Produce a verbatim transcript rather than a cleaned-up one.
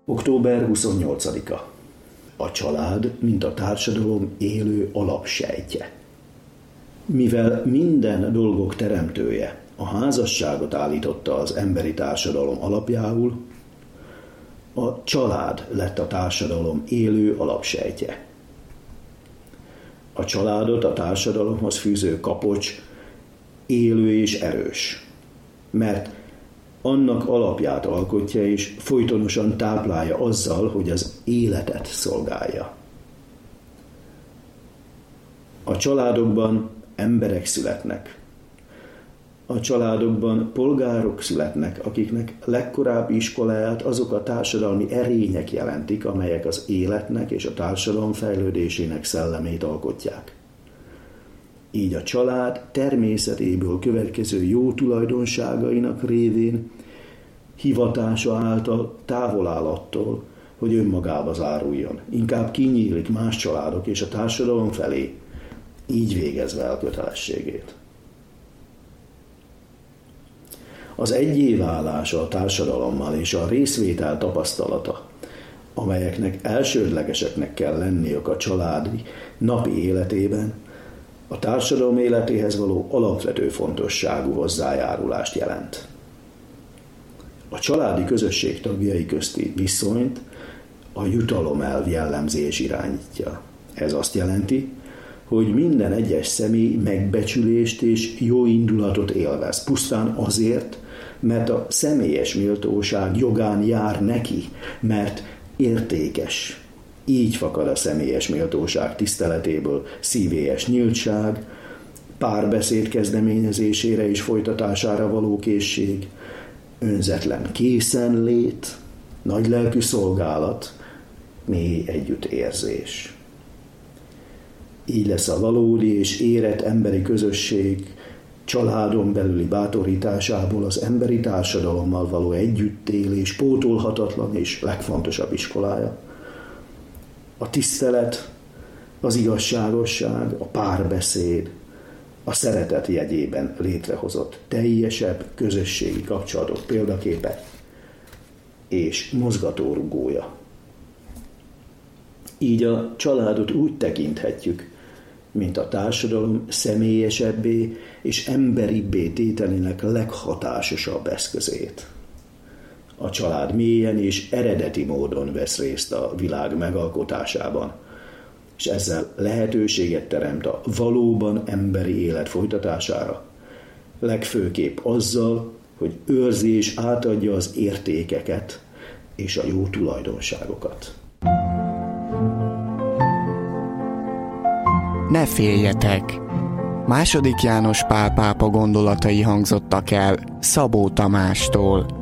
október huszonnyolcadika. A család, mint a társadalom élő alapsejtje. Mivel minden dolgok teremtője a házasságot állította az emberi társadalom alapjául, a család lett a társadalom élő alapsejtje. A családot a társadalomhoz fűző kapocs élő és erős, mert annak alapját alkotja és folytonosan táplálja azzal, hogy az életet szolgálja. A családokban emberek születnek. A családokban polgárok születnek, akiknek legkorábbi iskoláját azok a társadalmi erények jelentik, amelyek az életnek és a társadalom fejlődésének szellemét alkotják. Így a család természetéből következő jó tulajdonságainak révén hivatása által távol áll attól, hogy önmagába záruljon. Inkább kinyílik más családok és a társadalom felé, így végezve el kötelességét. Az egyé válása a társadalommal és a részvétel tapasztalata, amelyeknek elsődlegeseknek kell lenniük a családi napi életében, a társadalom életéhez való alapvető fontosságú hozzájárulást jelent. A családi közösség tagjai közti viszonyt a jutalomelv jellemzi és irányítja. Ez azt jelenti, hogy minden egyes személy megbecsülést és jó indulatot élvez, pusztán azért, mert a személyes méltóság jogán jár neki, mert értékes. Így fakad a személyes méltóság tiszteletéből szívélyes nyíltság, párbeszéd kezdeményezésére és folytatására való készség, önzetlen készenlét, nagylelkű szolgálat, mély együttérzés. Így lesz a valódi és érett emberi közösség családon belüli bátorításából az emberi társadalommal való együttélés pótolhatatlan és legfontosabb iskolája. A tisztelet, az igazságosság, a párbeszéd, a szeretet jegyében létrehozott teljesebb közösségi kapcsolatok példaképe és mozgatórugója. Így a családot úgy tekinthetjük, mint a társadalom személyesebbé és emberibbé tételének leghatásosabb eszközét. A család mélyen és eredeti módon vesz részt a világ megalkotásában, és ezzel lehetőséget teremt a valóban emberi élet folytatására, legfőképp azzal, hogy őrzi és átadja az értékeket és a jó tulajdonságokat. Ne féljetek! Második János Pál pápa gondolatai hangzottak el Szabó Tamástól.